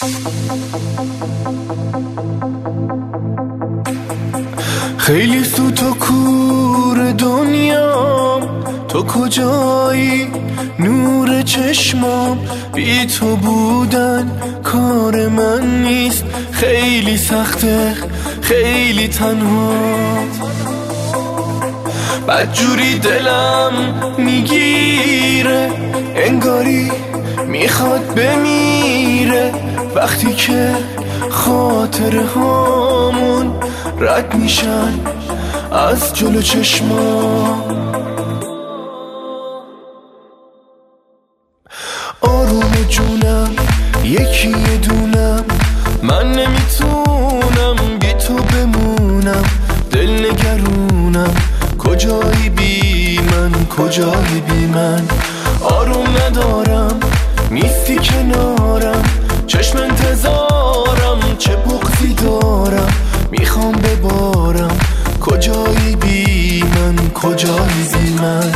خیلی سوت و کور دنیام، تو کجایی نور چشمام؟ بی تو بودن کار من نیست، خیلی سخته خیلی تنها. بدجوری دلم میگیره، انگاری میخواد بمیره وقتی که خاطره هامون رد میشن از جلو چشمام. آروم جونم یکی یه دونم، من نمیتونم بی تو بمونم. دل نگرونم کجایی بی من، کجایی بی من؟ آروم ندارم نیستی کنارم، چشم انتظارم چه بغضی دارم. میخوام ببارم کجایی بی من، کجایی بی من؟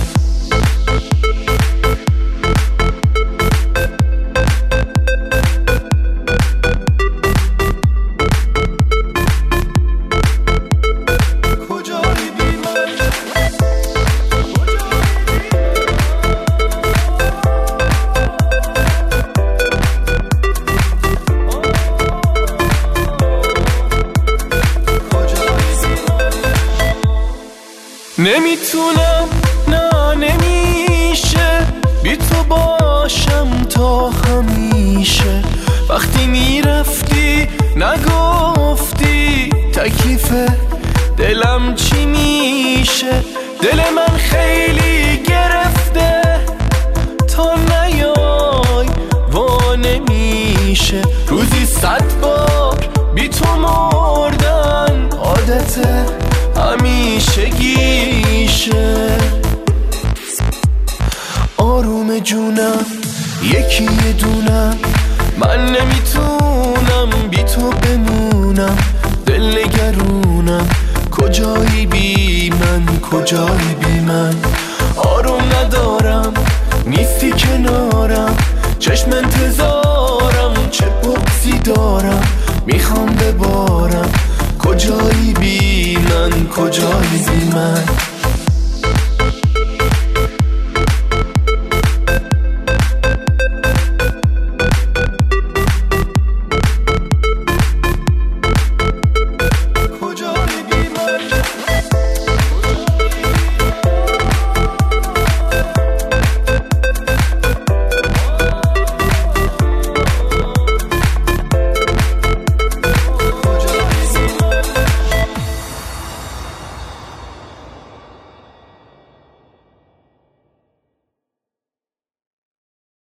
نمیتونم، نه نمیشه بی تو باشم تا همیشه. وقتی میرفتی نگفتی تکلیف دلم چی میشه. دل من خیلی گرفته تا نیای وا نمیشه. روزی 100 بار بی تو مردن عادته همیشگیشه. آروم جونم یکی یه دونم، من نمیتونم بی تو بمونم. دل نگرونم کجایی بی من، کجایی بی من؟ آروم ندارم نیستی کنارم، چشم انتظارم چه بغضی دارم. میخوام ببارم کجایی بی من، کجایی بی من؟